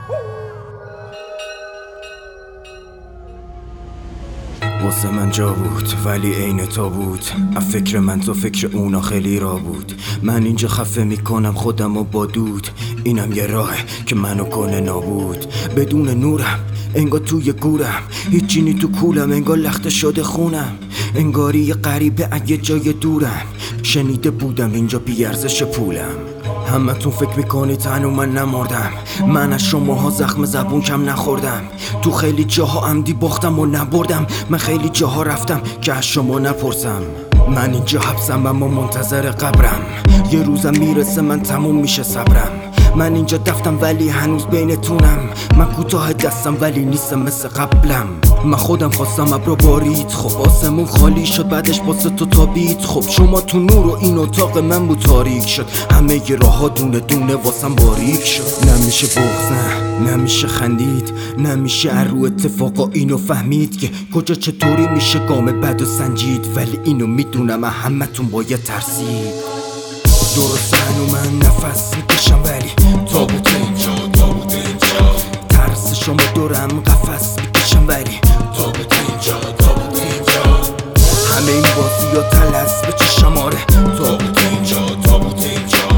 واسه من جا بود ولی عین تابوت. فکر من تا فکر اونا خیلی را بود. من اینجا خفه میکنم خودم و با دود. اینم یه راهه که منو کنه نابود. بدون نورم انگار توی گورم، هیچی نی تو کولم، انگار لخته شده خونم، انگاری یه غریبه اگه جای دورم. شنیده بودم اینجا بیارزش پولم. همه تون فکر میکنید هنو من نمردم. من از شماها زخم زبون کم نخوردم. تو خیلی جاها عمدی باختم و نبردم. من خیلی جاها رفتم که از شما نپرسم. من اینجا حبسم اما منتظر قبرم. یه روزم میرسه من تموم میشه صبرم. من اینجا دفتم ولی هنوز بینتونم. من کوتاه دستم ولی نیستم مثل قبلم. من خودم خواستم ابرا بارید، خب آسمون خالی شد بعدش واسه تو تابید. خب شما تو نور و این اتاق من بود تاریک شد. همه ی راه ها دونه دونه واسم باریک شد. نمیشه بغض، نه نمیشه خندید، نمیشه رو اتفاقا اینو فهمید که کجا چطوری میشه گام بد و سنجید. ولی اینو میدونم همه تون باید ترسید. درسته هنو من نفس میکشم ولی تابوت اینجا، تابوت اینجا. ترس شما دورم قفس میکشم ولی تابوت اینجا، تابوت اینجا. همه این بازی ها تلس به چشم آره. تابوت اینجا، تابوت اینجا.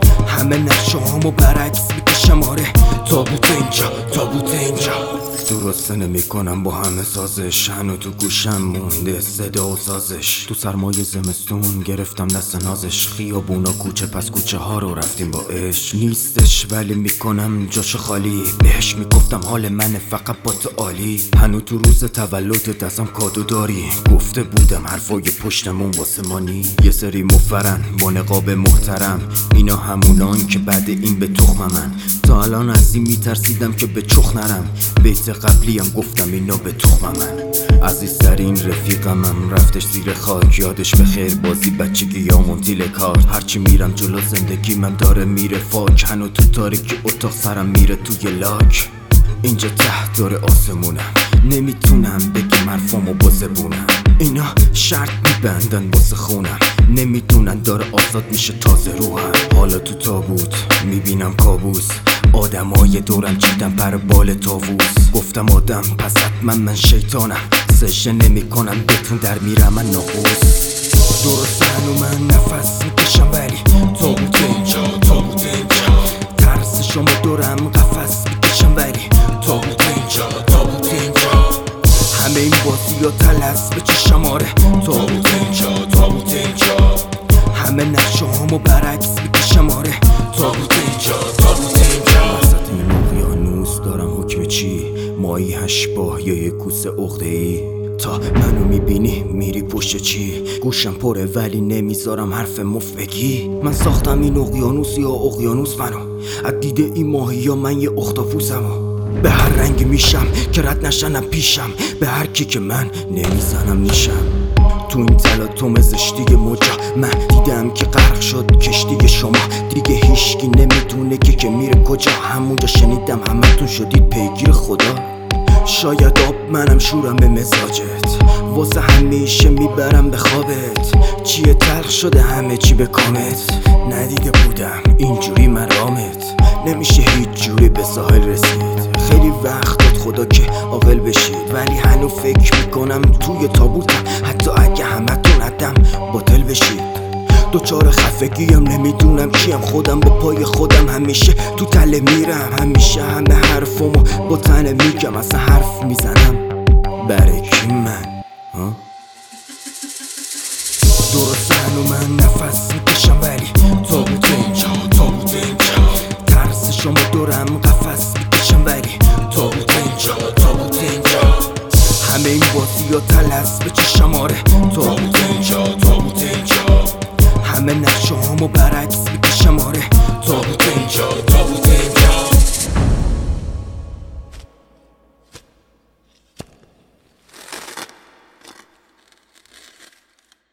همه نقشه هامو برعکس میکشم آره. تابوت اینجا، تابوت اینجا. درسته نمیکنم با همه سازش، هنو تو گوشم مونده صدا و سازش. تو سرمایه زمستون گرفتم دست نازش. خیابونا کوچه پس کوچه ها رو رفتیم با عشق. نیستش ولی میکنم جاش خالی. بهش میگفتم حال منه فقط با تو عالی. هنو تو روز تولدت ازم کادو داری. گفته بودم حرفای پشتمون واسه مانی. یه سری مفرن با نقاب محترم، اینا همونان که بعد این به تخم من. تا الان از این میترسیدم که به چخ نرم. بیت قبلی هم گفتم اینا به تخم من. عزیزترین رفیقمم رفتش زیر خاک. یادش به خیر بازی بچگی یا منتیل کار. هرچی میرم جلو زندگی من داره میره فاک. هنو تو تاریکی اتاق سرم میره توی لاک. اینجا ته داره آسمونم، نمیتونم بگم حرفامو با زبونم. اینا شرط میبندن واسه خونم، نمیدونن داره آزاد میشه تازه روحم. حالا تو تابوت میبینم کابوس. آدمای دورم چیدم پر بال تاووس. گفتم آدم پس حتما من شیطانم. سشه نمی کنم بتون در میرم من ناقوس. درسته هنو من نفس میکشم ولی تابوت اینجا، تابوت اینجا. ترس شما دورم قفس میکشم ولی تابوت اینجا، تابوت اینجا. همه این بازی ها تلس به چشم آره. تابوت اینجا، تابوت اینجا. همه نقشه هامو برعکس میکشم آره. تابوت اینجا، تابوت اینجا. وسط این اقیانوس دارم حکم چی؟ مایی هشباه یا یه کوسه عقده‌ای. تا منو میبینی میری پشت چی؟ گوشم پره ولی نمیذارم حرف مفت بگی. من ساختم این اقیانوس یا اقیانوس منو. از دیده این ماهی یا من یه اختاپوسمو. به هر رنگ میشم که رد نشنم پیشم. به هر کی که من نمیزنم نیشم. تو این تلاطم زشتی موجا من دیدم که غرق شد کشتی شما. دیگه هیچکی نمیدونه که میره کجا. همونجا شنیدم همتون شدید پیگیر خدا. شاید آب منم شورم به مزاجت. واسه همیشه میبرم به خوابت. چیه تلخ شده همه چی به کامت. ندیده بودم اینجوری مرامت. نمیشه هیچ جوری به ساحل رسید. خیلی وقت داد خدا که عاقل بشید. ولی هنو فکر میکنم توی تابوتم. حتی اگه همتون عدم باطل بشید. دوچار خفگیم نمیدونم کیم. خودم با پای خودم همیشه تو تله میرم. همیشه همه حرفمو با تنه میگم. اصلا حرف میزنم برای کی من؟ درسته هنو من نفس میکشم ولی تابوت اینجا، تابوت اینجا. ترس شما دورم قفس میکشم ولی تابوت اینجا، تابوت اینجا. همه این بازی ها تلس به چشم آره. تابوت اینجا، تابوت اینجا. همه نقشه هامو برعکس